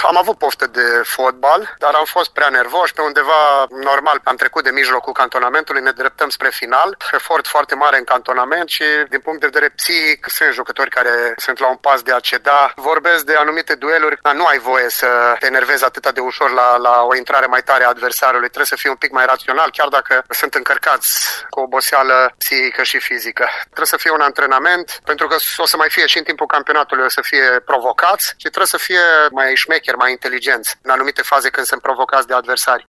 am avut poftă de fotbal, dar am fost prea nervoși. Pe undeva, normal, am trecut de mijlocul cantonamentului, ne dreptăm spre final. Efort foarte mare în cantonament și, din punct de vedere psihic, sunt jucători care sunt la un pas de a ceda. Vorbesc de anumite dueluri, dar nu ai voie să te enervezi atât de ușor la o intrare mai tare a adversarului. Trebuie să fii un pic mai rațional, chiar dacă sunt încărcați cu oboseală psihică și fizică. Trebuie să fie un antrenament, pentru că o să mai fie și în timpul campionatului, o să fie provocați și trebuie să fie mai șmecheri, mai inteligenți în anumite faze când sunt provocați de adversari.